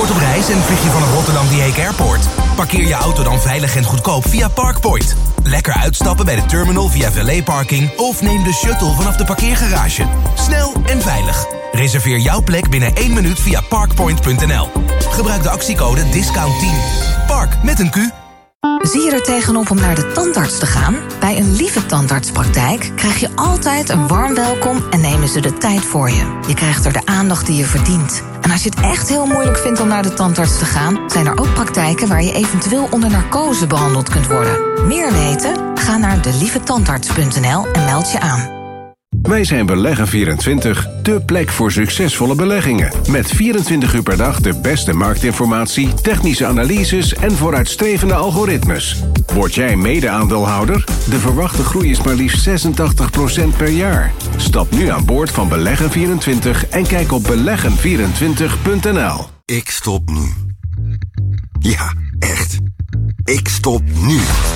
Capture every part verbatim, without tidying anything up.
Binnenkort op reis en vlieg je vanaf Rotterdam D H Airport? Parkeer je auto dan veilig en goedkoop via Parkpoint. Lekker uitstappen bij de terminal via valet parking of neem de shuttle vanaf de parkeergarage. Snel en veilig. Reserveer jouw plek binnen één minuut via parkpoint punt n l. Gebruik de actiecode discount tien. Park met een Q. Zie je er tegenop om naar de tandarts te gaan? Bij een Lieve Tandartspraktijk krijg je altijd een warm welkom en nemen ze de tijd voor je. Je krijgt er de aandacht die je verdient. En als je het echt heel moeilijk vindt om naar de tandarts te gaan, zijn er ook praktijken waar je eventueel onder narcose behandeld kunt worden. Meer weten? Ga naar de lieve tandarts punt n l en meld je aan. Wij zijn Beleggen vierentwintig, de plek voor succesvolle beleggingen. Met vierentwintig uur per dag de beste marktinformatie, technische analyses en vooruitstrevende algoritmes. Word jij mede-aandeelhouder? De verwachte groei is maar liefst zesentachtig procent per jaar. Stap nu aan boord van Beleggen vierentwintig en kijk op beleggen vierentwintig punt n l. Ik stop nu. Ja, echt. Ik stop nu.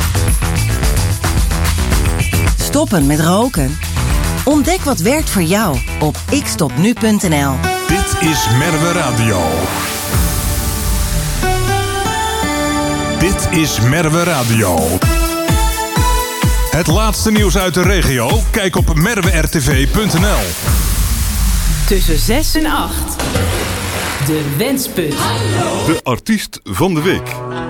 Stoppen met roken? Ontdek wat werkt voor jou op ik stop nu punt n l. Dit is Merwe Radio. Dit is Merwe Radio. Het laatste nieuws uit de regio? Kijk op merwe r t v punt n l. Tussen zes en acht. De Wensput. De artiest van de week.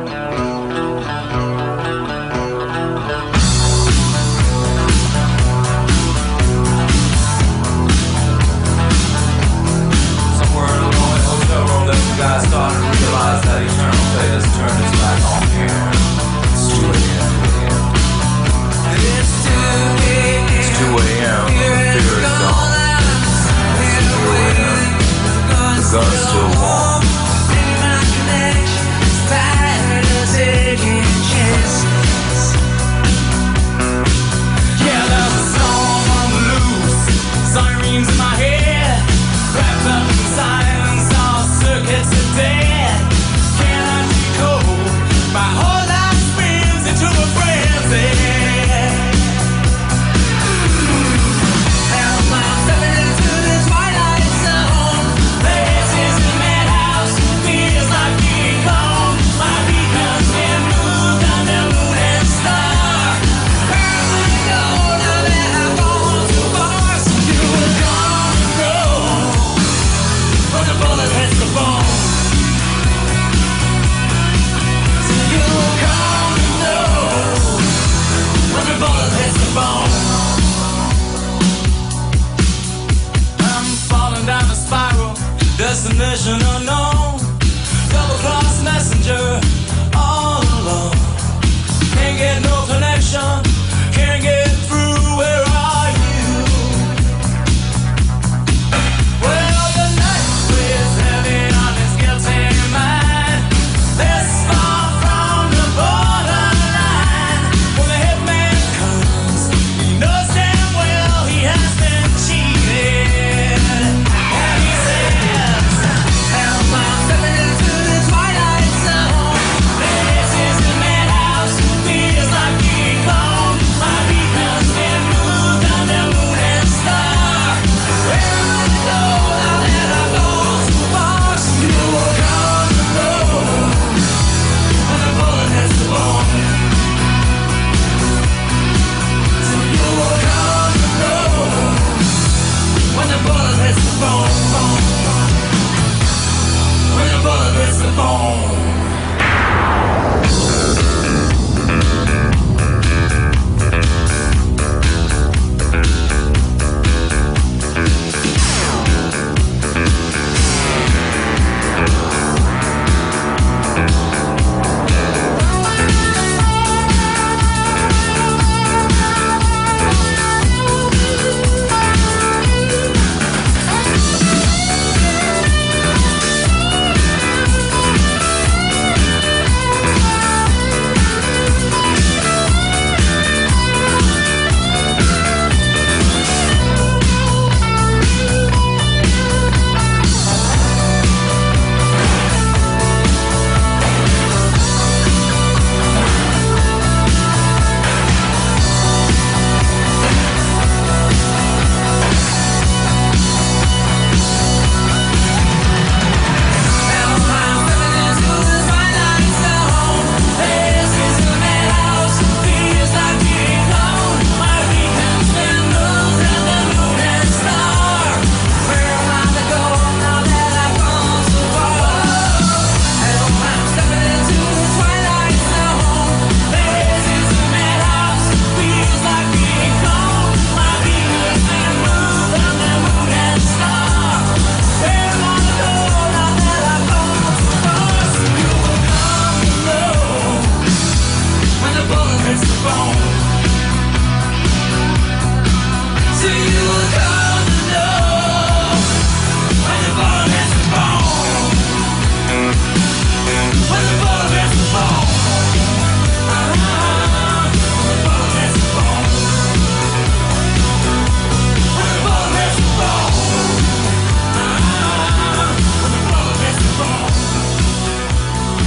Guy started to realize that eternal fate has turned its back on here. It's two a.m. It's two a.m. The fear is gone. It's two a.m. The gun's still warm. Yeah, there's a storm on the loose. Sirens in my head. Wrapped up in silence. Circuits are dead. Cannot decode. My whole life spins into a frenzy. And I'm stepping into the twilight zone. This is the madhouse. Feels like being gone. My beacon's been moved under moon and star. Early know now that I've gone too far. So you were gonna go. But the bullet hits the bone. Destination unknown, double cross messenger, all alone. Can't get no connection, can't get through. Where are you? Well, the night weighs heavy on his guilty mind. This far from the borderline. When the hitman comes, he knows damn well he has been cheated. And he says,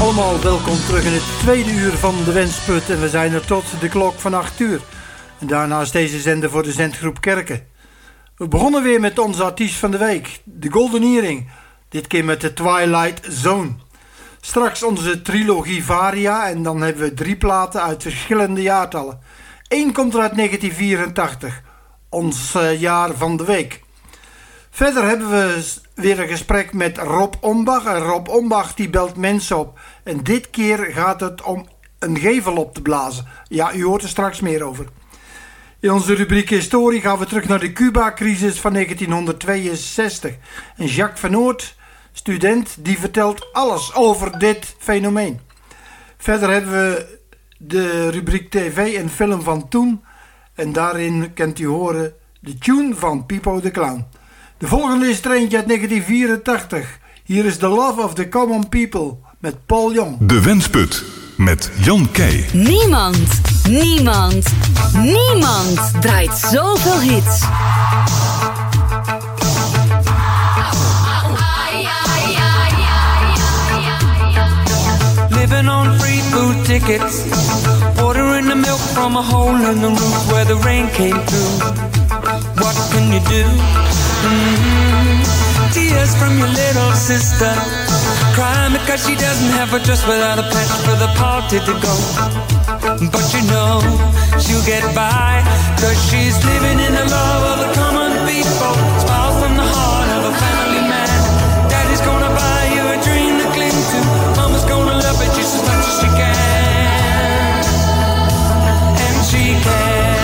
allemaal, welkom terug in het tweede uur van de Wensput. En we zijn er tot de klok van acht uur. En daarnaast deze zender voor de zendgroep Kerken. We begonnen weer met onze artiest van de week, de Golden Earring. Dit keer met de Twilight Zone. Straks onze trilogie Varia en dan hebben we drie platen uit verschillende jaartallen. Eén komt er uit negentien vierentachtig, ons uh, jaar van de week. Verder hebben we weer een gesprek met Rob Ombach. En Rob Ombach die belt mensen op. En dit keer gaat het om een gevel op te blazen. Ja, u hoort er straks meer over. In onze rubriek Historie gaan we terug naar de Cuba-crisis van negentienhonderdtweeënzestig. En Jacques van Oort, student, die vertelt alles over dit fenomeen. Verder hebben we de rubriek tv en film van toen. En daarin kunt u horen de tune van Pipo de Clown. De volgende is er eentje uit negentien vierentachtig. Hier is The Love of the Common People met Paul Young. De Wensput met Jan Keij. Niemand, niemand, niemand draait zoveel hits. Living on free food tickets, ordering the milk from a hole in the roof where the rain came through. What can you do? Mm-hmm. Tears from your little sister, crying because she doesn't have a dress without a patch for the party to go. But you know she'll get by, cause she's living in the love of the common people. Smile from the heart of a family man. Daddy's gonna buy you a dream to cling to. Mama's gonna love it just as much as she can. And she can.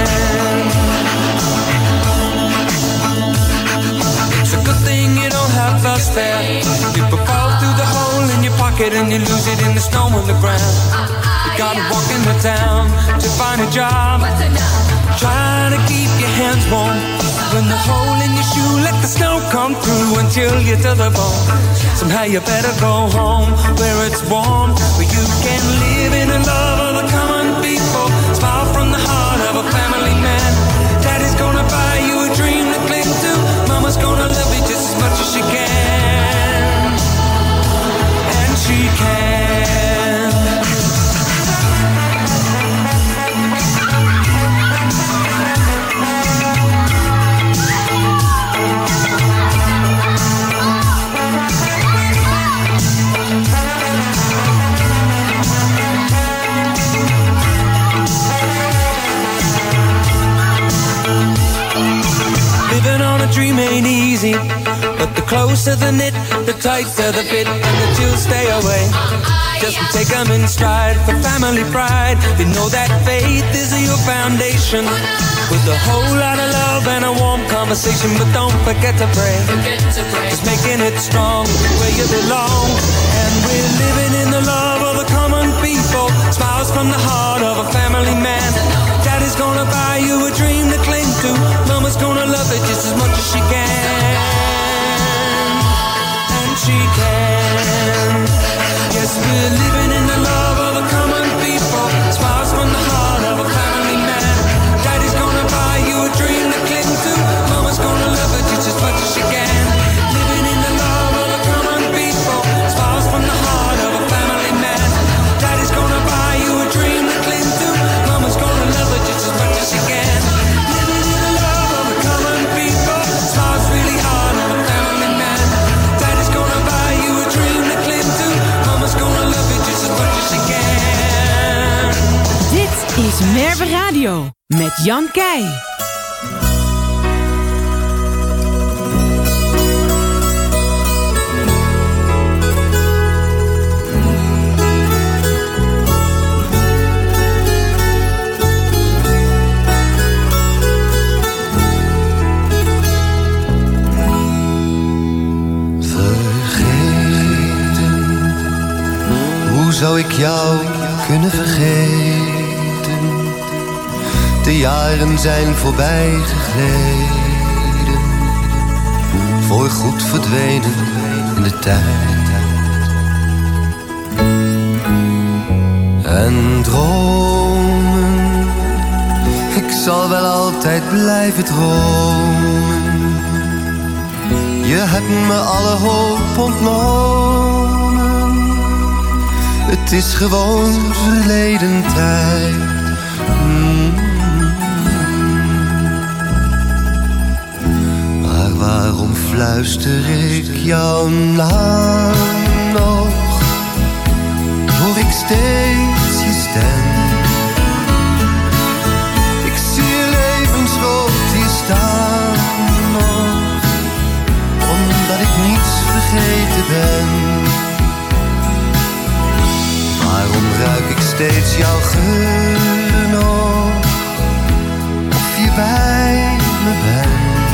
It's a good thing you don't have us there. People fall through the hole in your pocket and you lose it in the snow on the ground. You gotta walk in the town to find a job, trying to keep your hands warm. When the hole in your shoe, let the snow come through and chill you to the bone. Somehow you better go home where it's warm, where you can live in the love of the common people. Smile from the heart of a family man. Daddy's gonna buy you a dream to cling to. Mama's gonna love you just as much as she can. And she can. Living on a dream ain't easy, but the closer the knit, the tighter the fit, and the chills stay away. Just take them in stride for family pride. They know that faith is your foundation, with a whole lot of love and a warm conversation. But don't forget to pray, just making it strong where you belong. And we're living in the love of the common people. Smiles from the heart of a family man. Daddy's gonna buy you a dream to cling to. Mama's gonna love it just as much as she can. And she can. Yes, we're living in the love of the common people. Smiles from the heart of a family man. Daddy's gonna buy you a dream to cling to. Mama's gonna love it just as much as she can. Living in the love of the common people. Smiles from the heart of a family man. Daddy's gonna buy you a dream to cling to. Mama's gonna love it just as much as she can. Living in the love of the common people. Smiles really hard on a family man. Daddy's gonna buy you a dream to cling to. Mama's gonna love it just as much as she can. Dit is Merwe Radio met Jan Keij. Hoe zou ik jou kunnen vergeten? De jaren zijn voorbij gegleden, voor goed verdwenen in de tijd. En dromen, ik zal wel altijd blijven dromen. Je hebt me alle hoop ontnomen. Het is gewoon verleden tijd. Mm. Maar waarom fluister ik jouw naam nog? Hoor ik steeds je stem. Ik zie je levensrood hier staan nog, omdat ik niets vergeten ben. Waarom ruik ik steeds jouw geur nog, of je bij me bent?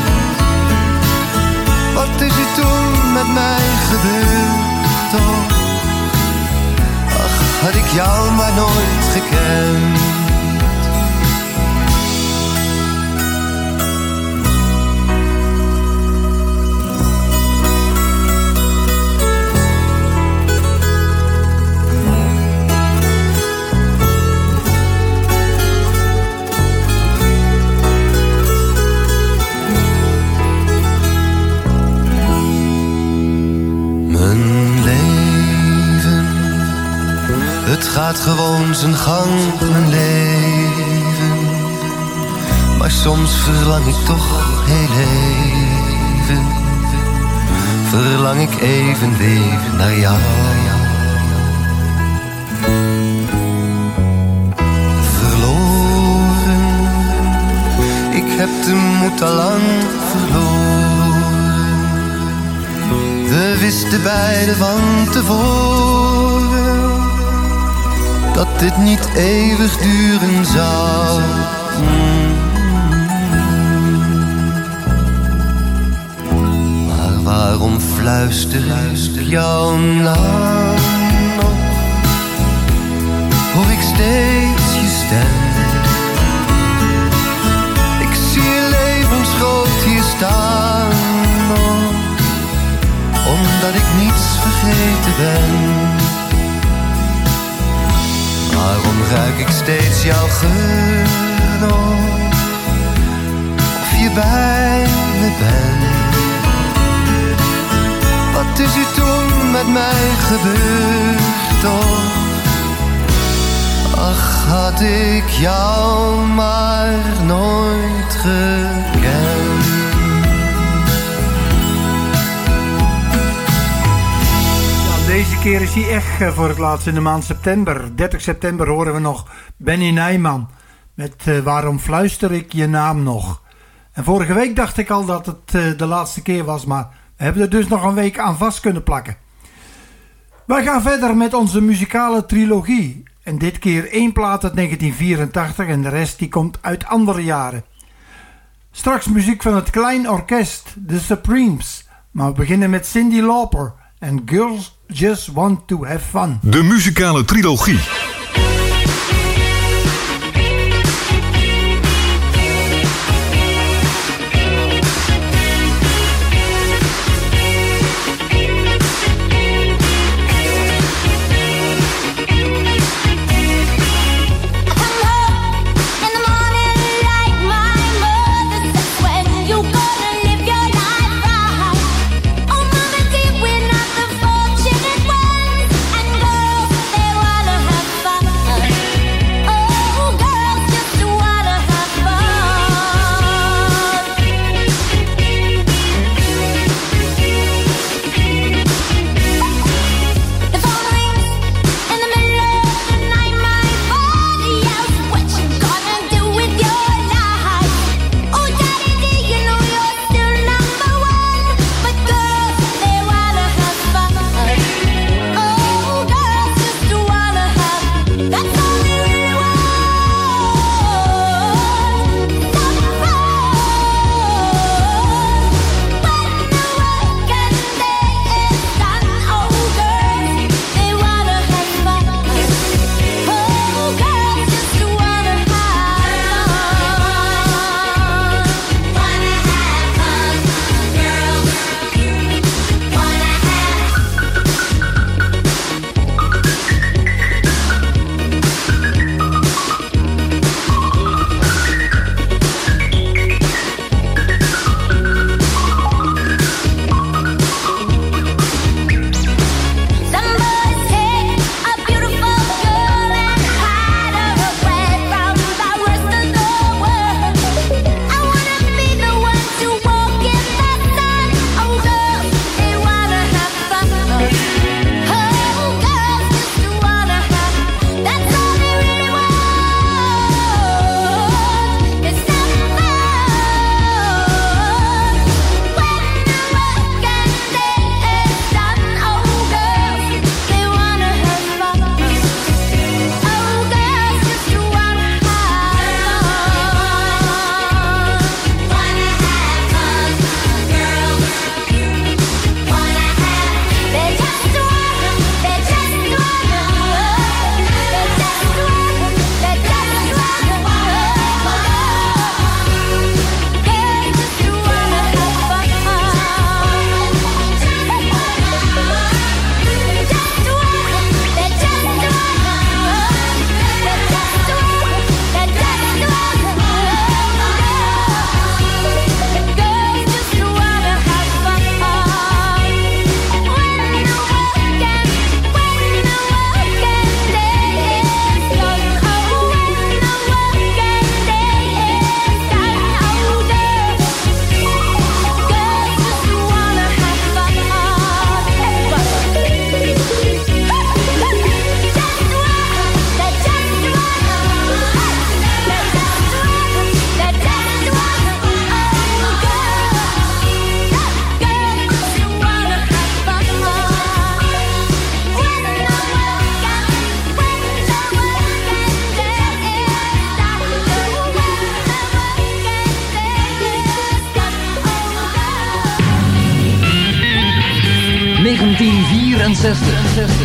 Wat is er toen met mij gebeurd toch? Ach, had ik jou maar nooit gekend. Het gaat gewoon zijn gang, mijn leven. Maar soms verlang ik toch heel even. Verlang ik even weer naar jou. Verloren, ik heb de moed al lang verloren. We wisten beiden van tevoren dat dit niet eeuwig duren zou. Mm. Maar waarom fluister ik jouw naam nog? Hoor ik steeds je stem. Ik zie je levensgroot hier staan nog, omdat ik niets vergeten ben. Waarom ruik ik steeds jouw geur nog, of je bij me bent? Wat is er toen met mij gebeurd toch? Ach, had ik jou maar nooit gekend. Deze keer is hij echt voor het laatst in de maand september. dertig september horen we nog Benny Nijman met uh, Waarom fluister ik je naam nog. En vorige week dacht ik al dat het uh, de laatste keer was, maar we hebben er dus nog een week aan vast kunnen plakken. Wij gaan verder met onze muzikale trilogie. En dit keer één plaat uit negentien vierentachtig en de rest die komt uit andere jaren. Straks muziek van het Klein Orkest, The Supremes. Maar we beginnen met Cyndi Lauper en Girls Just Want to Have Fun. De muzikale trilogie. We're not the fortunate ones, and girls, they wanna have fun. negentien vierenzestig.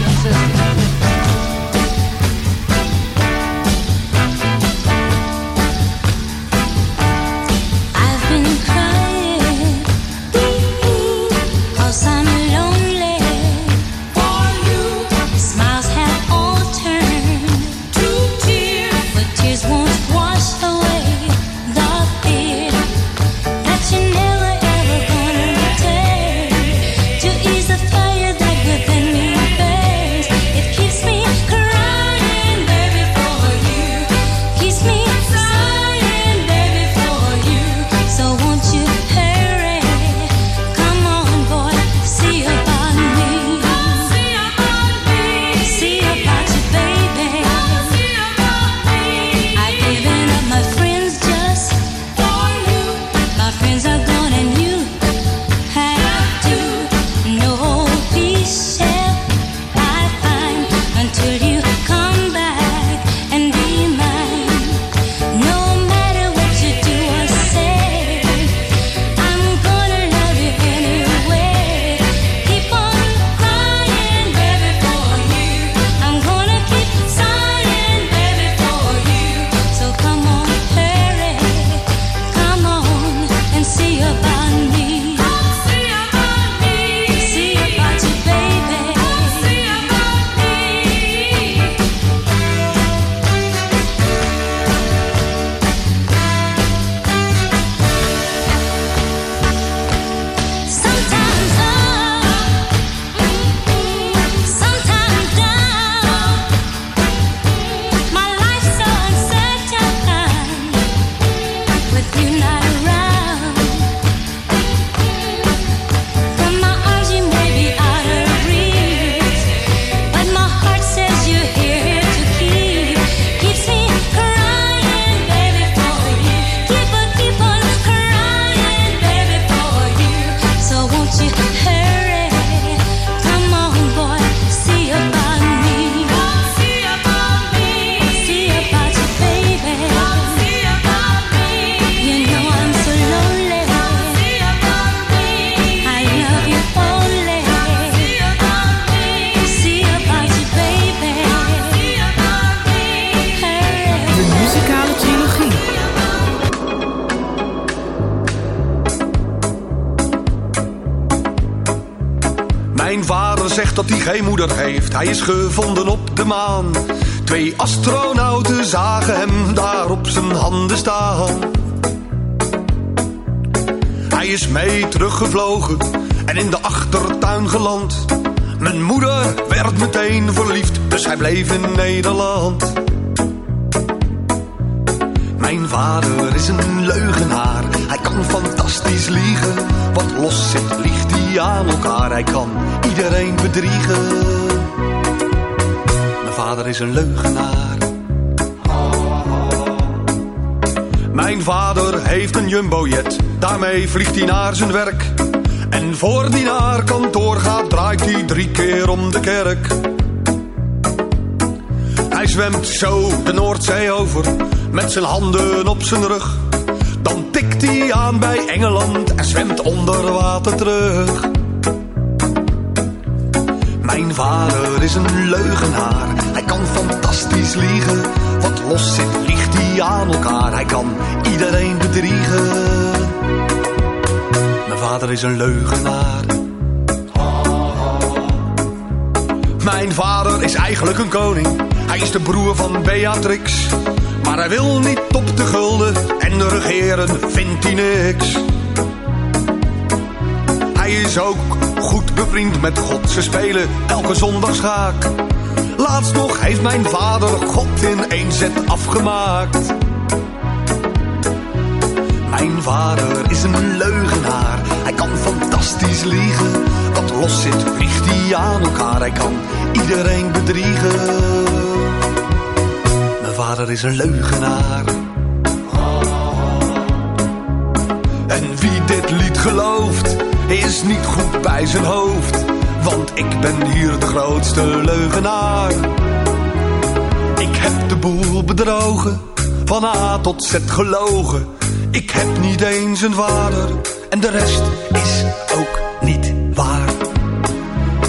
Mijn vader zegt dat hij geen moeder heeft. Hij is gevonden op de maan. Twee astronauten zagen hem daar op zijn handen staan. Hij is mee teruggevlogen en in de achtertuin geland. Mijn moeder werd meteen verliefd, dus hij bleef in Nederland. Mijn vader is een leugenaar. Hij kan fantastisch liegen. Wat los zit, liegt hij aan elkaar. Hij kan iedereen bedriegen. Mijn vader is een leugenaar. Mijn vader heeft een jumbojet. Daarmee vliegt hij naar zijn werk. En voor die naar kantoor gaat, draait hij drie keer om de kerk. Hij zwemt zo de Noordzee over, met zijn handen op zijn rug. Dan tikt hij aan bij Engeland en zwemt onder water terug. Mijn vader is een leugenaar. Hij kan fantastisch liegen. Wat los zit, liegt hij aan elkaar. Hij kan iedereen bedriegen. Mijn vader is een leugenaar. Mijn vader is eigenlijk een koning. Hij is de broer van Beatrix. Maar hij wil niet op de gulden en regeren vindt hij niks. Hij is ook goed bevriend met God. Ze spelen elke zondag schaak. Laatst nog heeft mijn vader God in één zet afgemaakt. Mijn vader is een leugenaar. Hij kan fantastisch liegen. Wat los zit, liegt hij aan elkaar. Hij kan iedereen bedriegen. Mijn vader is een leugenaar. En wie dit lied gelooft, is niet goed bij zijn hoofd. Want ik ben hier de grootste leugenaar. Ik heb de boel bedrogen, van A tot Z gelogen. Ik heb niet eens een vader en de rest is ook niet waar.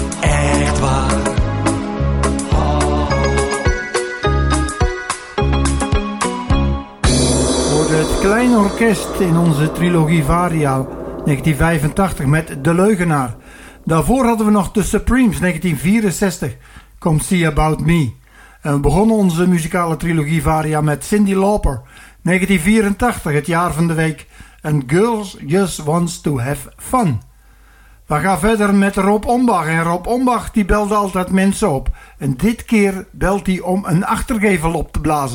klein orkest in onze trilogie Varia negentien vijfentachtig met De Leugenaar. Daarvoor hadden we nog The Supremes negentien vierenzestig, Come See About Me. En we begonnen onze muzikale trilogie Varia met Cyndi Lauper negentien vierentachtig, het jaar van de week. And Girls Just Wants to Have Fun. We gaan verder met Rob Ombach. En Rob Ombach die belde altijd mensen op. En dit keer belt hij om een achtergevel op te blazen.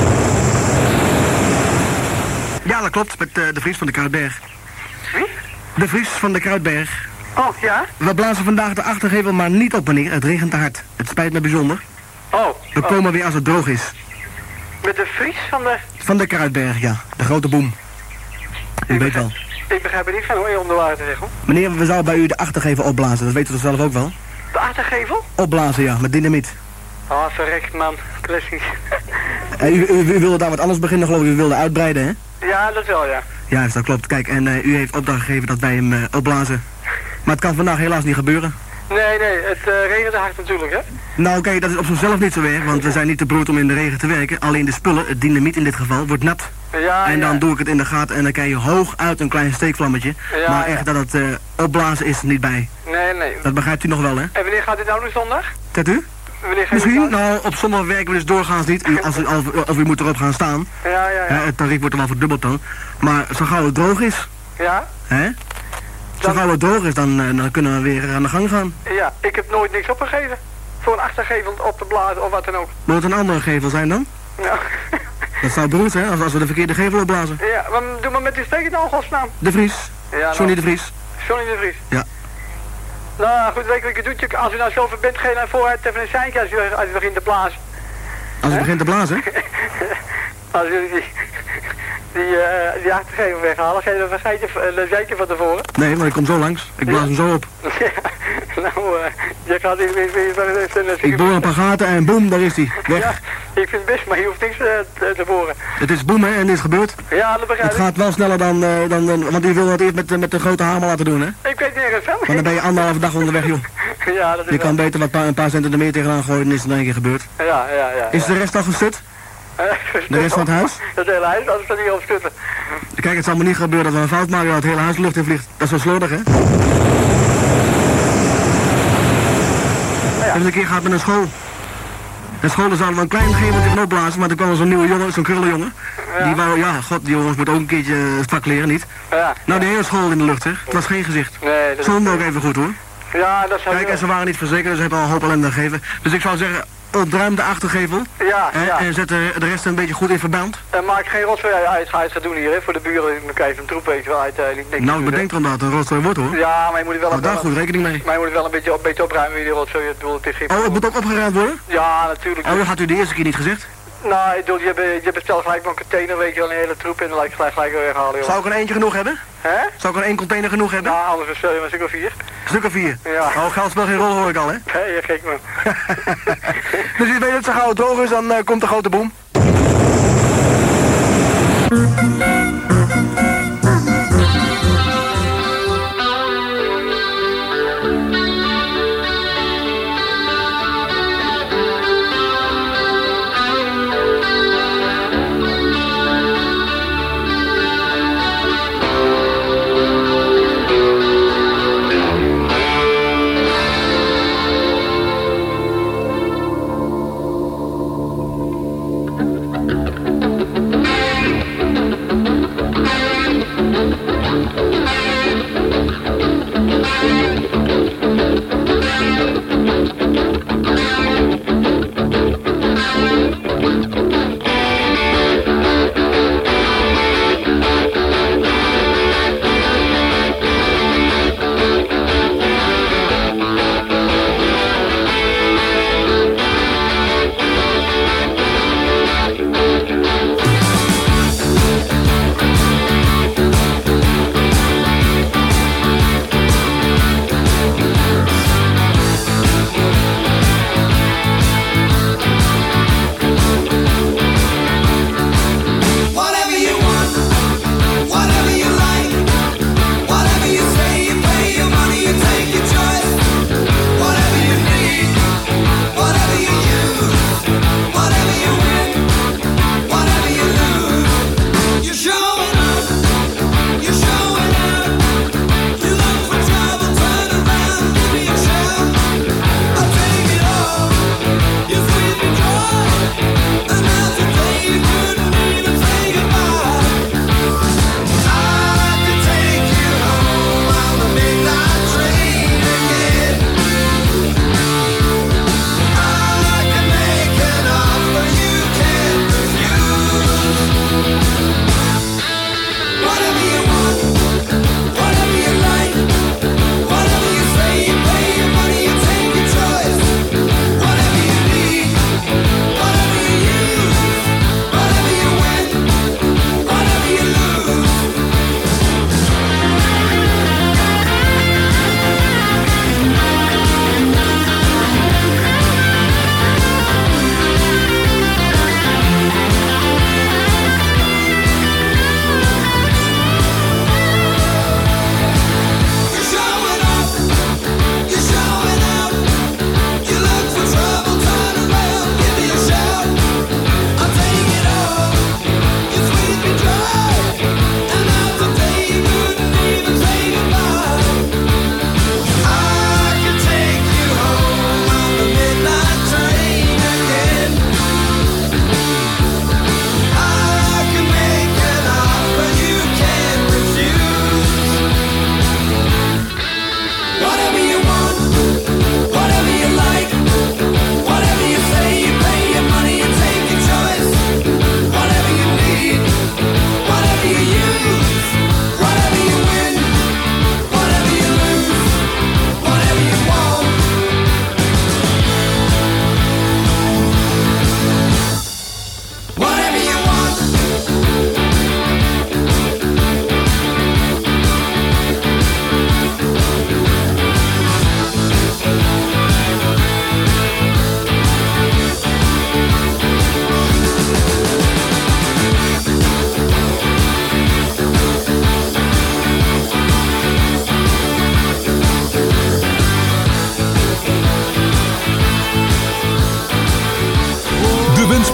Ja, dat klopt. Met uh, de Vries van de Kruidberg. Wie? De Vries van de Kruidberg. Oh, ja? We blazen vandaag de achtergevel, maar niet op meneer. Het regent te hard. Het spijt me bijzonder. Oh. We oh. komen weer als het droog is. Met de Vries van de... Van de Kruidberg, ja. De grote boom. U weet wel. Ik begrijp er niet van hoe je om de waarheid te zeggen. Meneer, we zouden bij u de achtergevel opblazen. Dat weten we zelf ook wel. De achtergevel? Opblazen, ja. Met dynamiet. Ah, oh, verrekt, man. Classic. Uh, u, u, u wilde daar wat anders beginnen, geloof ik. U wilde uitbreiden, hè? Ja, dat wel, ja. Ja, dat klopt. Kijk, en uh, u heeft opdracht gegeven dat wij hem uh, opblazen. Maar het kan vandaag helaas niet gebeuren. Nee, nee. Het uh, regent hard natuurlijk, hè? Nou, oké, okay, dat is op zichzelf niet zo erg, want we zijn niet te brood om in de regen te werken. Alleen de spullen, het dynamiet in dit geval, wordt nat. Ja, en dan ja. doe ik het in de gaten en dan krijg je hooguit een klein steekvlammetje. Ja, maar echt ja. dat het uh, opblazen is er niet bij. Nee, nee. Dat begrijpt u nog wel, hè? En wanneer gaat dit nou nu zondag? Tet u? Wanneer gaat Misschien, nou, op zondag werken we dus doorgaans niet, u, als, u, als, als u moet erop gaan staan. Ja, ja, ja. ja. Het tarief wordt er wel verdubbeld dan. Maar zo gauw het droog is, ja? hè? Zo gauw het droog is, dan, uh, dan kunnen we weer aan de gang gaan. Ja, ik heb nooit niks opgegeven. Voor een achtergevel op te blazen of wat dan ook. Moet het een andere gevel zijn dan? Ja. Dat zou beroerd zijn, als, als we de verkeerde gevel opblazen. Ja, maar doe maar met die steek in de godsnaam. De Vries. Ja, Johnny nou. de Vries. Johnny de Vries. Ja. Nou, goed, weet je wat je doet? Als u nou zo verbindt, geef dan vooruit even een seintje als u, als u begint te blazen. Als u begint te blazen? Als u die, die, uh, die achtergevel weghalen, geef dan een seintje, een seintje van tevoren. Nee, maar ik kom zo langs. Ik blaas ja. hem zo op. Ja, nou, uh, je gaat weer weer weer Ik boor een paar gaten en boem, daar is hij. Weg. Ja, ik vind het best, maar je hoeft niks uh, te, te boren. Het is boem, hè, en dit is gebeurd. Ja, dat begrijp ik. Het gaat wel sneller dan, uh, dan, dan want u wil dat eerst met, met de grote hamer laten doen, hè? Ik weet nergens van. Maar dan ben je anderhalve dag onderweg, joh. Ja, dat is Je kan wel. beter wat pa, een paar centen er meer tegenaan gooien en is het in één keer gebeurd. Ja, ja, ja. Is ja. de rest al gestut? De rest van het huis? Het hele huis, anders kan niet opstutten. Kijk, het zal me niet gebeuren dat we een fout maken dat het hele huis de lucht in vliegt. Dat is wel slordig, hè? Ja. Even een keer gaat met een school. De scholen zouden wel een klein geveltje van opblazen, maar toen kwam er zo'n nieuwe jongen, zo'n krullenjongen. Ja. Die wou, ja, god, die jongens moeten ook een keertje strak leren, niet? Ja. Nou, de hele school in de lucht, hè? Het was geen gezicht. Nee, dat Zonde ook even goed, hoor. Ja, dat zou Kijk, en ze waren niet verzekerd, dus ze hebben al een hoop ellende gegeven. Dus ik zou zeggen, ontruim de achtergevel. Ja, hè, ja. En zet de, de rest een beetje goed in verband. En maak geen rotzooi uit uit gaan doen hier, hè, voor de buren. Dan krijg je een troep, weet je wel, uit, uh, niet niks. Nou, ik bedenk erom dat het een rotzooi wordt, hoor. Ja, maar je moet er wel Nou, daar goed rekening mee. Maar je moet er wel een beetje, een beetje opruimen, wie die rotzooi. Ik bedoel, het is geen... Oh, het moet ook opgeruimd worden? Ja, natuurlijk. Oh, dat had u de eerste keer niet gezegd? Nou, ik bedoel, je, be, je bestelt gelijk wel een container, weet je wel, een hele troep en dan laat ik gelijk, gelijk weer weghalen, joh. Zou ik er eentje genoeg hebben? Hè? Zou ik er één container genoeg hebben? Nou, anders bestel je maar een stuk of vier. Een stuk of vier? Ja. Oh, geld speelt geen rol, hoor ik al, hè? Nee, je gek man. Dus je weet dat zo gauw het droog is, dan uh, komt de grote boom.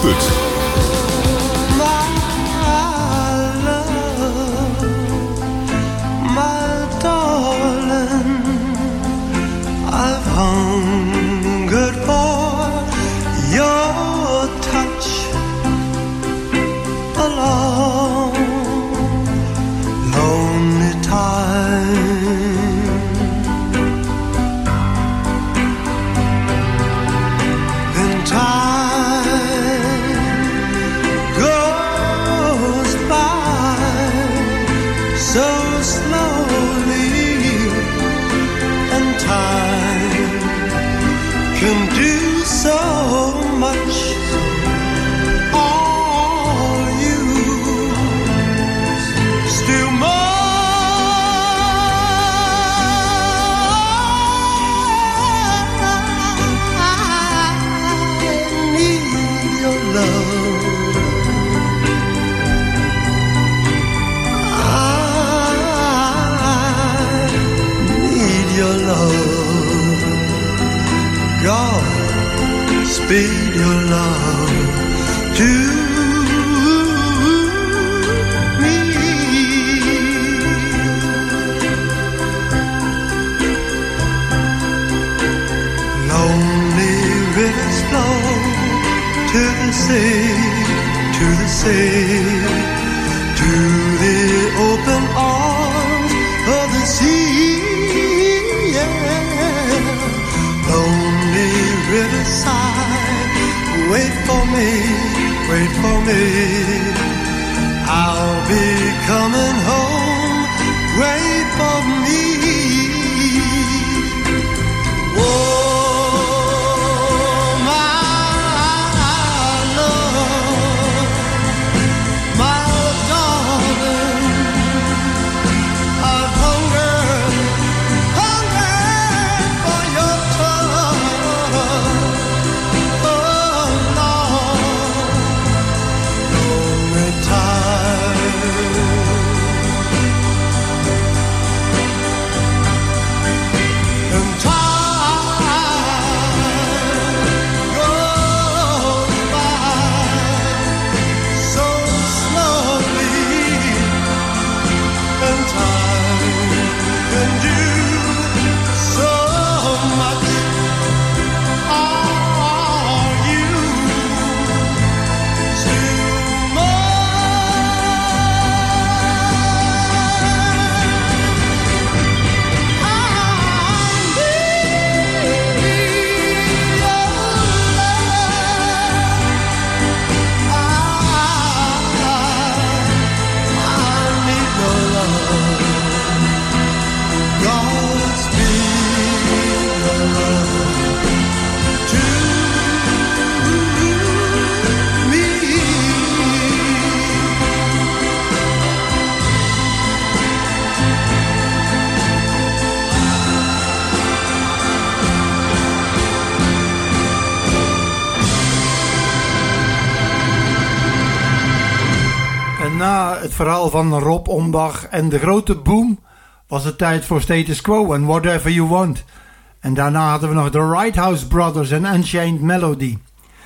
Put. Hungered for your touch a long, lonely time. Then time goes by so slowly, and time can do so much. All you still more. I need your love. I need your love. God, speed your love to me. Lonely rivers flow to the sea, to the sea, to the open arms of the sea. Yeah. Lonely riverside, wait for me, wait for me. I'll be coming home, wait for me. Oh, my love, my darling, I've hungered, hungered for your touch. Oh, Lord, lonely time. And time goes by so slowly, and time can do so much. Are you still En na het verhaal van Rob Ombach en de grote boom was het tijd voor Status Quo en Whatever You Want. En daarna hadden we nog de Righthouse Brothers en Unchained Melody.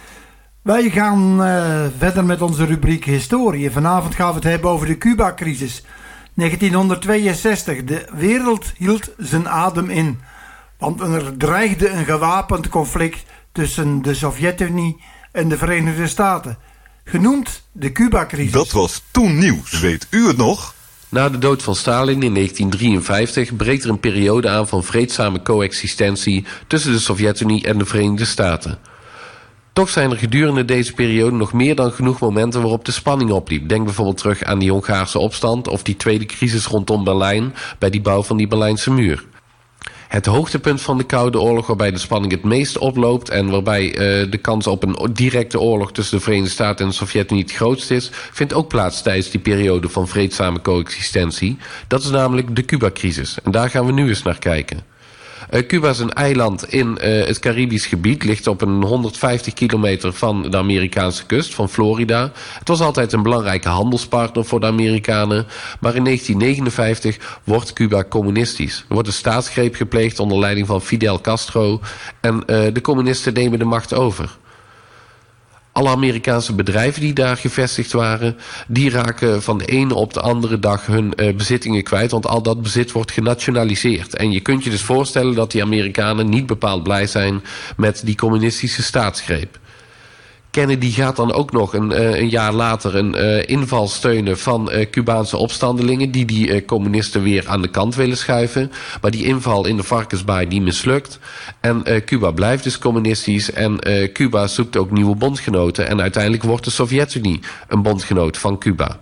Wij gaan uh, verder met onze rubriek Historie. Vanavond gaan we het hebben over de Cuba-crisis. negentienhonderdtweeënzestig. De wereld hield zijn adem in. Want er dreigde een gewapend conflict tussen de Sovjet-Unie en de Verenigde Staten. Genoemd de Cuba-crisis. Dat was toen nieuws. Weet u het nog? Na de dood van Stalin in negentien drieënvijftig breekt er een periode aan van vreedzame coexistentie tussen de Sovjet-Unie en de Verenigde Staten. Toch zijn er gedurende deze periode nog meer dan genoeg momenten waarop de spanning opliep. Denk bijvoorbeeld terug aan die Hongaarse opstand of die tweede crisis rondom Berlijn bij die bouw van die Berlijnse muur. Het hoogtepunt van de Koude Oorlog, waarbij de spanning het meest oploopt en waarbij uh, de kans op een directe oorlog tussen de Verenigde Staten en de Sovjet-Unie het grootst is, vindt ook plaats tijdens die periode van vreedzame coexistentie. Dat is namelijk de Cuba-crisis. En daar gaan we nu eens naar kijken. Uh, Cuba is een eiland in uh, het Caribisch gebied, ligt op een honderdvijftig kilometer van de Amerikaanse kust, van Florida. Het was altijd een belangrijke handelspartner voor de Amerikanen, maar in negentien negenenvijftig wordt Cuba communistisch. Er wordt een staatsgreep gepleegd onder leiding van Fidel Castro en uh, de communisten nemen de macht over. Alle Amerikaanse bedrijven die daar gevestigd waren, die raken van de ene op de andere dag hun uh, bezittingen kwijt, want al dat bezit wordt genationaliseerd. En je kunt je dus voorstellen dat die Amerikanen niet bepaald blij zijn met die communistische staatsgreep. Kennedy gaat dan ook nog een, uh, een jaar later een uh, inval steunen van uh, Cubaanse opstandelingen die die uh, communisten weer aan de kant willen schuiven. Maar die inval in de Varkensbaai die mislukt. En uh, Cuba blijft dus communistisch en uh, Cuba zoekt ook nieuwe bondgenoten. En uiteindelijk wordt de Sovjet-Unie een bondgenoot van Cuba.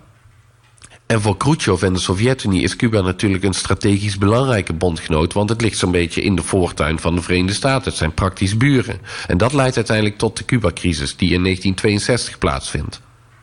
En voor Khrushchev en de Sovjet-Unie is Cuba natuurlijk een strategisch belangrijke bondgenoot, want het ligt zo'n beetje in de voortuin van de Verenigde Staten. Het zijn praktisch buren. En dat leidt uiteindelijk tot de Cuba-crisis die in negentien tweeënzestig plaatsvindt.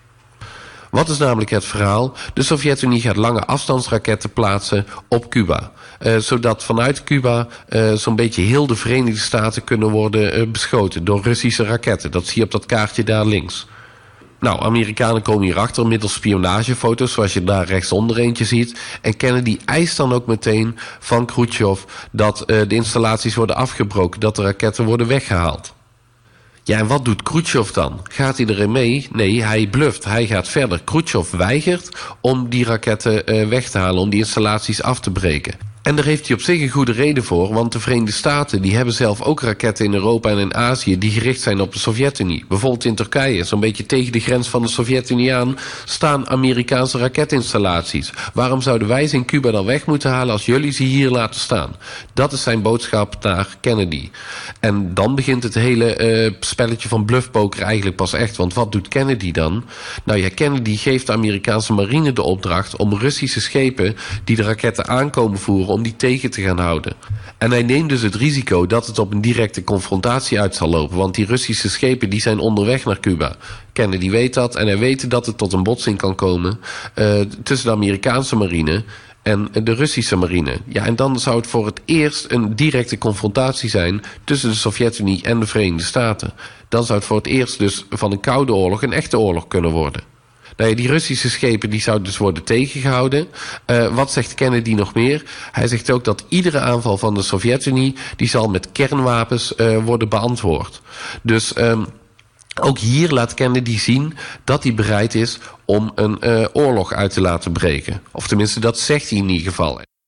Wat is namelijk het verhaal? De Sovjet-Unie gaat lange afstandsraketten plaatsen op Cuba. Uh, zodat vanuit Cuba uh, zo'n beetje heel de Verenigde Staten kunnen worden uh, beschoten door Russische raketten. Dat zie je op dat kaartje daar links. Nou, Amerikanen komen hierachter middels spionagefoto's, zoals je daar rechtsonder eentje ziet. En Kennedy eist dan ook meteen van Khrushchev dat uh, de installaties worden afgebroken, dat de raketten worden weggehaald. Ja, en wat doet Khrushchev dan? Gaat hij erin mee? Nee, hij bluft. Hij gaat verder. Khrushchev weigert om die raketten uh, weg te halen, om die installaties af te breken. En daar heeft hij op zich een goede reden voor, want de Verenigde Staten die hebben zelf ook raketten in Europa en in Azië die gericht zijn op de Sovjet-Unie. Bijvoorbeeld in Turkije, zo'n beetje tegen de grens van de Sovjet-Unie aan, staan Amerikaanse raketinstallaties. Waarom zouden wij ze in Cuba dan weg moeten halen als jullie ze hier laten staan? Dat is zijn boodschap naar Kennedy. En dan begint het hele uh, spelletje van bluffpoker eigenlijk pas echt, want wat doet Kennedy dan? Nou ja, Kennedy geeft de Amerikaanse marine de opdracht om Russische schepen die de raketten aankomen voeren, om die tegen te gaan houden. En hij neemt dus het risico dat het op een directe confrontatie uit zal lopen, want die Russische schepen die zijn onderweg naar Cuba. Kennedy weet dat en hij weet dat het tot een botsing kan komen uh, tussen de Amerikaanse marine en de Russische marine. Ja, en dan zou het voor het eerst een directe confrontatie zijn tussen de Sovjet-Unie en de Verenigde Staten. Dan zou het voor het eerst dus van een koude oorlog een echte oorlog kunnen worden. Nou ja, die Russische schepen die zouden dus worden tegengehouden. Uh, wat zegt Kennedy nog meer? Hij zegt ook dat iedere aanval van de Sovjet-Unie die zal met kernwapens uh, worden beantwoord. Dus um, ook hier laat Kennedy zien dat hij bereid is om een uh, oorlog uit te laten breken. Of tenminste, dat zegt hij in ieder geval. Het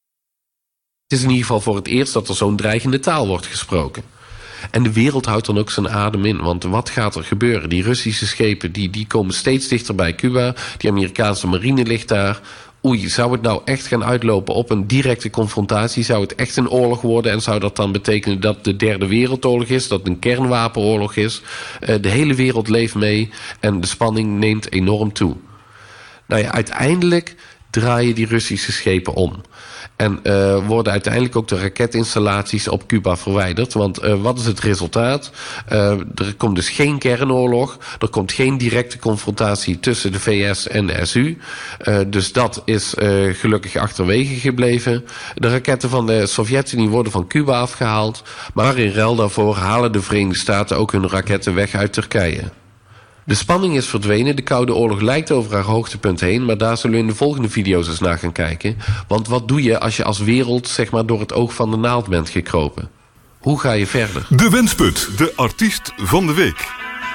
is in ieder geval voor het eerst dat er zo'n dreigende taal wordt gesproken. En de wereld houdt dan ook zijn adem in. Want wat gaat er gebeuren? Die Russische schepen die, die komen steeds dichter bij Cuba. Die Amerikaanse marine ligt daar. Oei, zou het nou echt gaan uitlopen op een directe confrontatie? Zou het echt een oorlog worden? En zou dat dan betekenen dat de derde wereldoorlog is? Dat het een kernwapenoorlog is? Uh, de hele wereld leeft mee. En de spanning neemt enorm toe. Nou ja, uiteindelijk draaien die Russische schepen om. En uh, worden uiteindelijk ook de raketinstallaties op Cuba verwijderd. Want uh, wat is het resultaat? Uh, er komt dus geen kernoorlog. Er komt geen directe confrontatie tussen de V S en de S U. Uh, dus dat is uh, gelukkig achterwege gebleven. De raketten van de Sovjet-Unie worden van Cuba afgehaald. Maar in ruil daarvoor halen de Verenigde Staten ook hun raketten weg uit Turkije. De spanning is verdwenen, de Koude Oorlog lijkt over haar hoogtepunt heen, maar daar zullen we in de volgende video's eens naar gaan kijken. Want wat doe je als je als wereld zeg maar door het oog van de naald bent gekropen? Hoe ga je verder? De Wensput, de artiest van de week.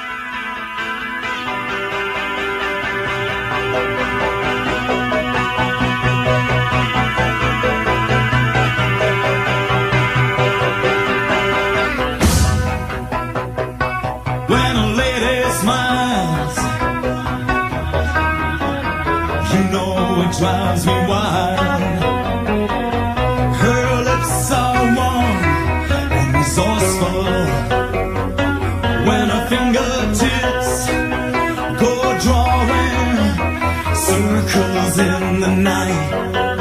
Drives me wild. Her lips are warm and resourceful. When her fingertips go drawing circles in the night,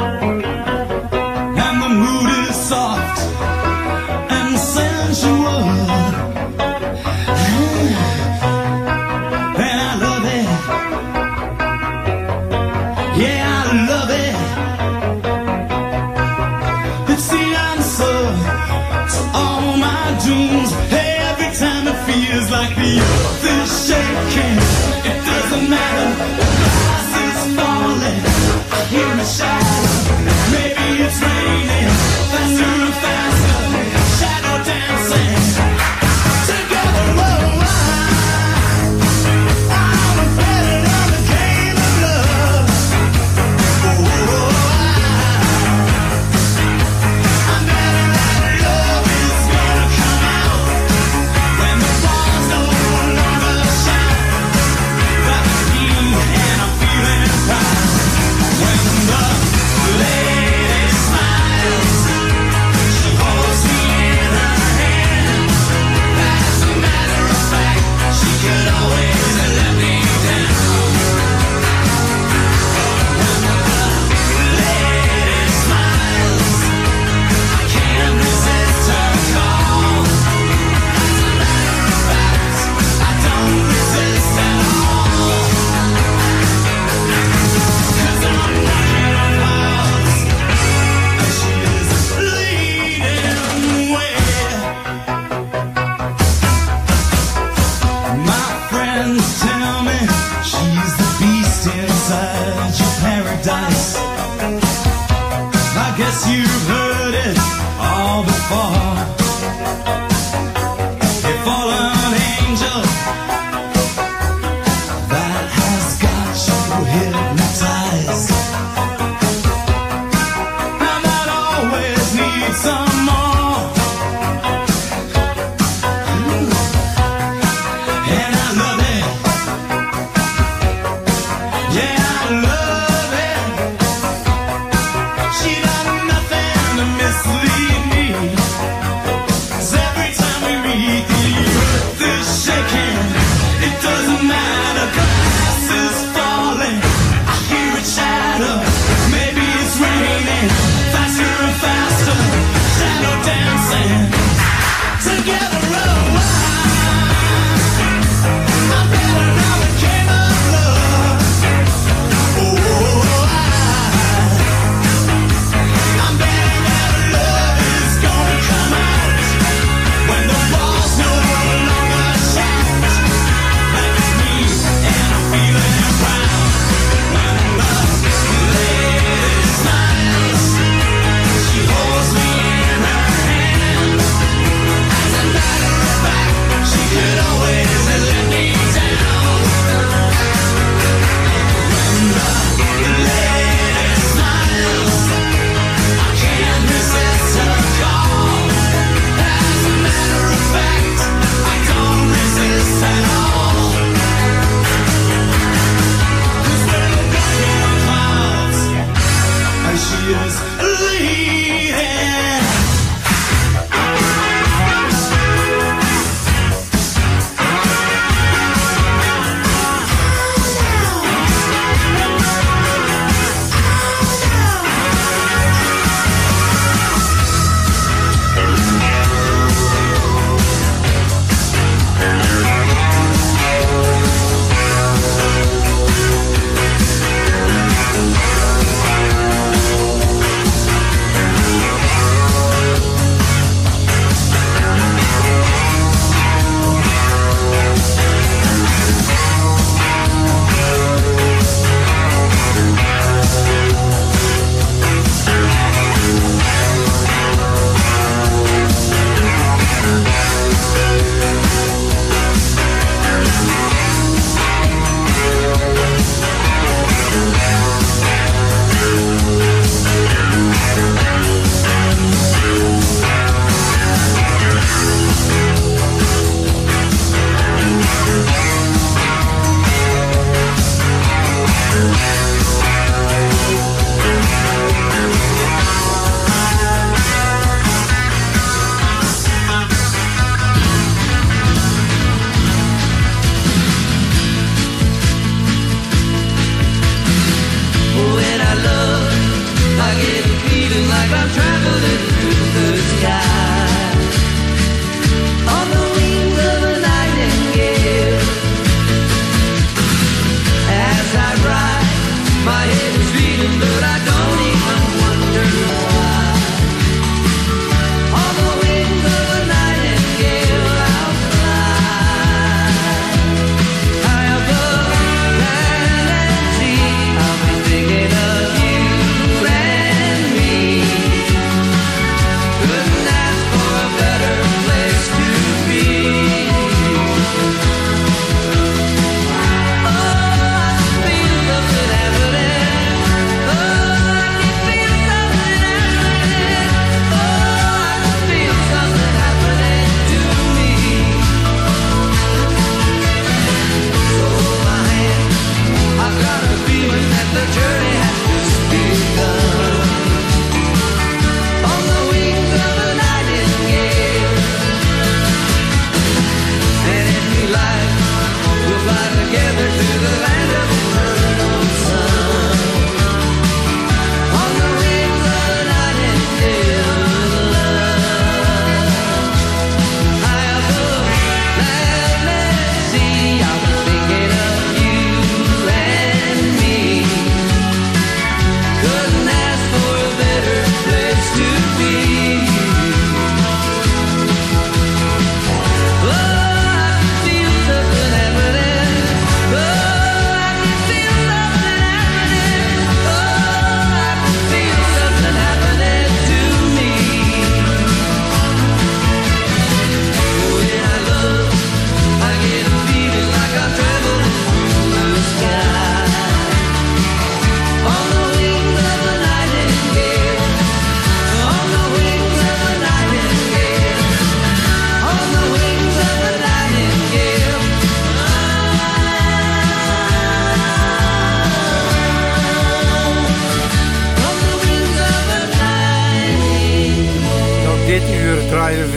and the mood is soft and sensual. And I love it. Yeah. Love it. It's the answer to all my dreams. Every time it feels like the earth is shaking. It doesn't matter, the glass is falling. I hear it shout.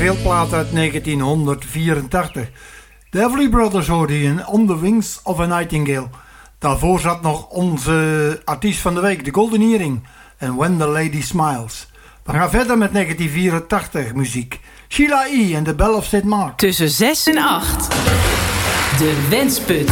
juweelplaat uit negentienhonderdvierentachtig. De Everly Brothers hoorde je in On the Wings of a Nightingale. Daarvoor zat nog onze artiest van de week, de Golden Earring en When the Lady Smiles. We gaan verder met negentien vierentachtig muziek. Sheila E. en The Bell of Saint Mark. Tussen zes en acht. De Wensput.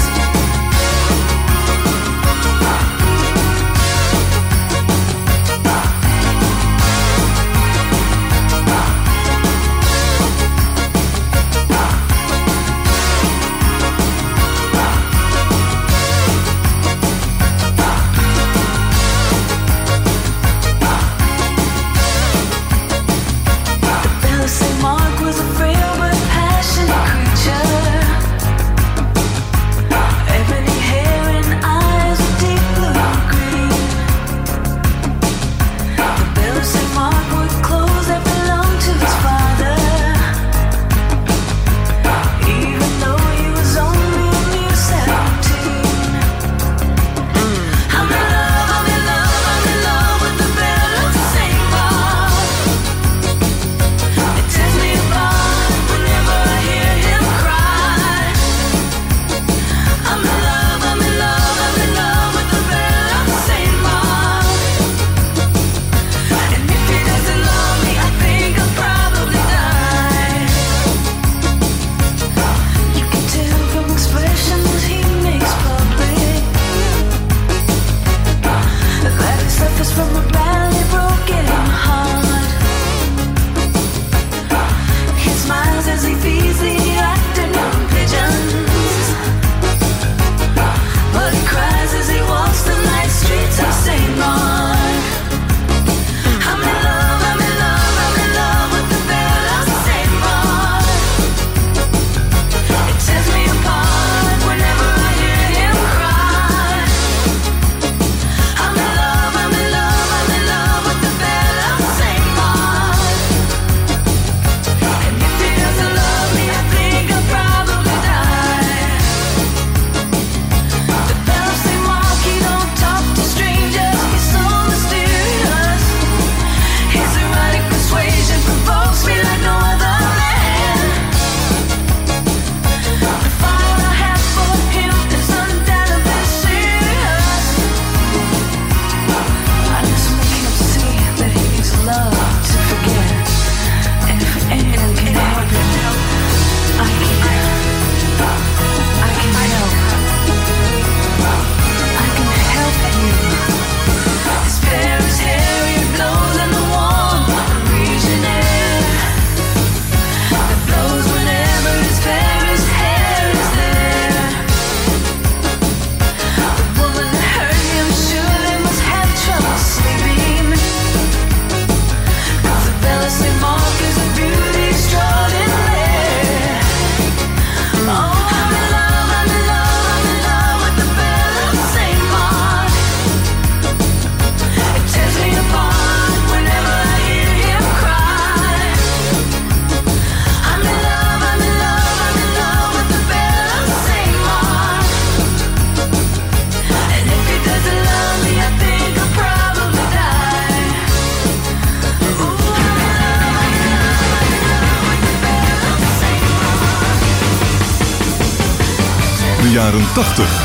Jaren tachtig.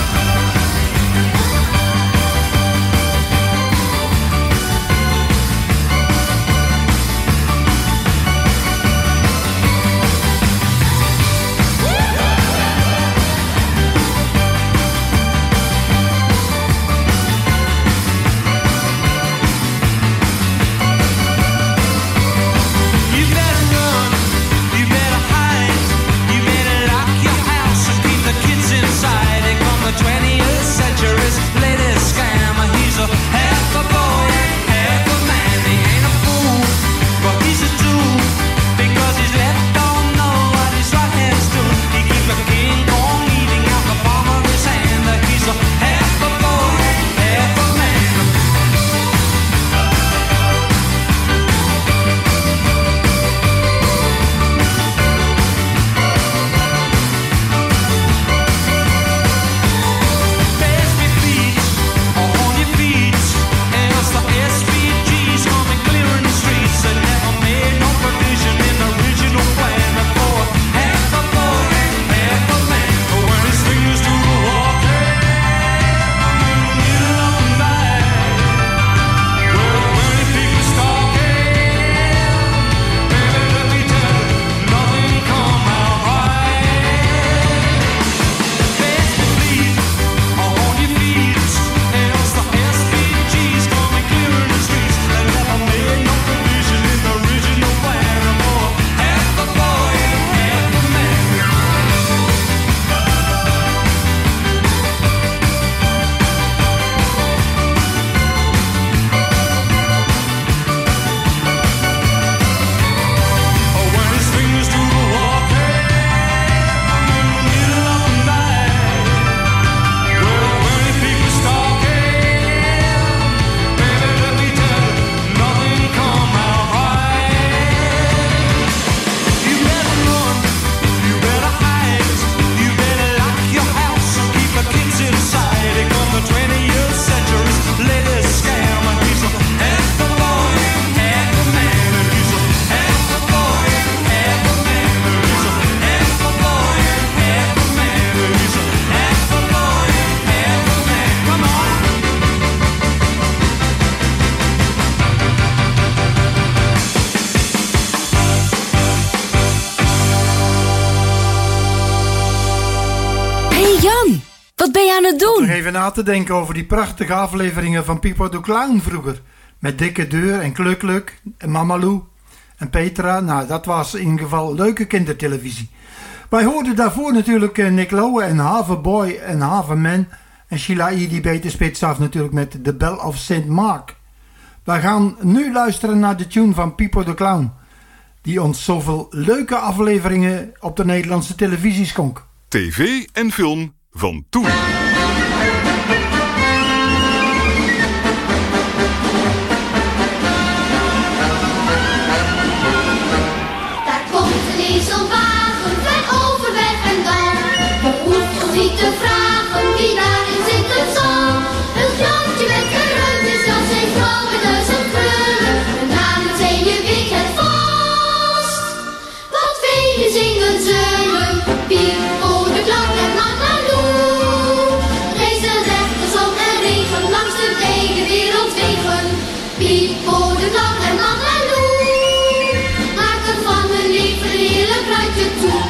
The wat ben je aan het doen? Nog even na te denken over die prachtige afleveringen van Pipo de Clown vroeger. Met Dikke Deur en Kluk Kluk en Mamalou en Petra. Nou, dat was in ieder geval leuke kindertelevisie. Wij hoorden daarvoor natuurlijk Nick Lowe en Havenboy en Havenman. En Sheila E. die beter spits af natuurlijk met The Bell of Saint Mark. Wij gaan nu luisteren naar de tune van Pipo de Clown. Die ons zoveel leuke afleveringen op de Nederlandse televisie schonk. T V en film van toen. Daar komt ineens een wagen, ver overweg en dan. Je hoeft ons niet te vragen wie daarin zitten zal. Een klantje met geruitjes, dat zijn vrouw met duizend kleuren. De namen zijn je weet het vast. Wat velen zingen zullen, Pipo de Clown en Mamalou. Reizen recht de zon en regen langs de beide wereldwegen. Pipo de Clown en Mamalou maken van hun leven een heerlijk ruitje toe.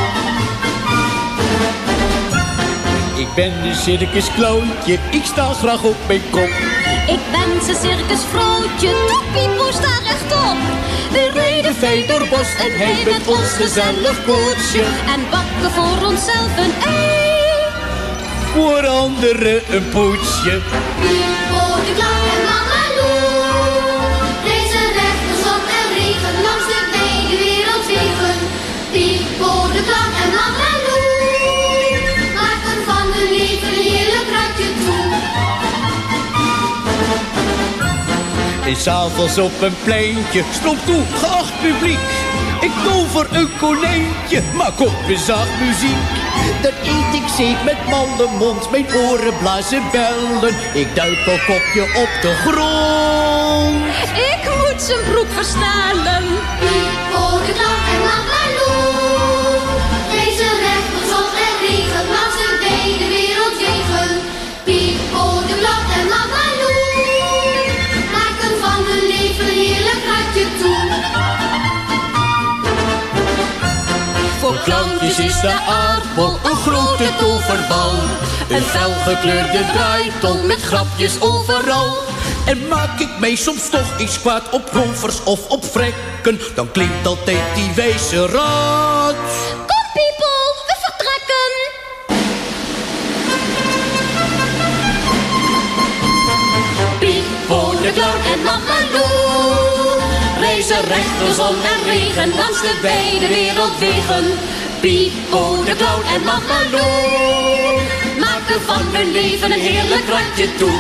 Ik ben een circuskloontje, ik sta graag op mijn kop. Ik ben zijn circusvrouwtje, tot Pipo sta rechtop. We rijden fijn door bos en hij met ons gezellig koetsje. En bakken voor onszelf een ei. Voor anderen een poetsje. Pipo de Clown en Mamalou reizen recht de zon en regen langs de beide wereldwegen. Pipo de Clown en Mamalou maken van hun leven een heerlijk ruitje toe. En s'avonds op een pleintje stond toe, geacht publiek. Ik tover een konijntje, maak op bezag muziek. Dan eet ik zeep met malle mond, mijn oren blazen bellen. Ik duik een kopje op de grond. Ik moet zijn broek versnellen. Pipo de Clown en Mamalou reizen recht door zon en regen langs de beide wereldwegen. Pipo de Clown en Mamalou maken van hun leven een heerlijk ruitje toe. Voor clowntjes is de aardbol een grote toverbal. Een felgekleurde draaiton met grapjes overal. En maak ik mij soms toch iets kwaad op rovers of op vrekken, dan klinkt altijd die wijze raad. Kom Pipo, we vertrekken. Pipo de Clown en Mamalou reizen recht door zon en regen langs de beide wereldwegen. Pipo de Clown en Mamalou maken van hun leven een heerlijk ratje toe.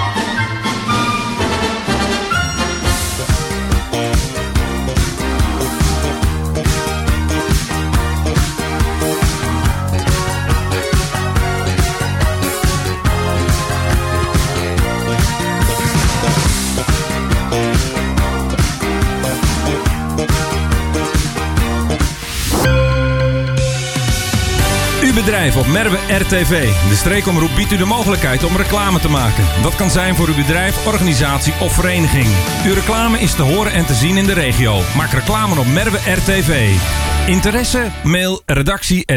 Uw bedrijf op Merwe R T V. De streekomroep biedt u de mogelijkheid om reclame te maken. Dat kan zijn voor uw bedrijf, organisatie of vereniging. Uw reclame is te horen en te zien in de regio. Maak reclame op Merwe R T V. Interesse? Mail redactie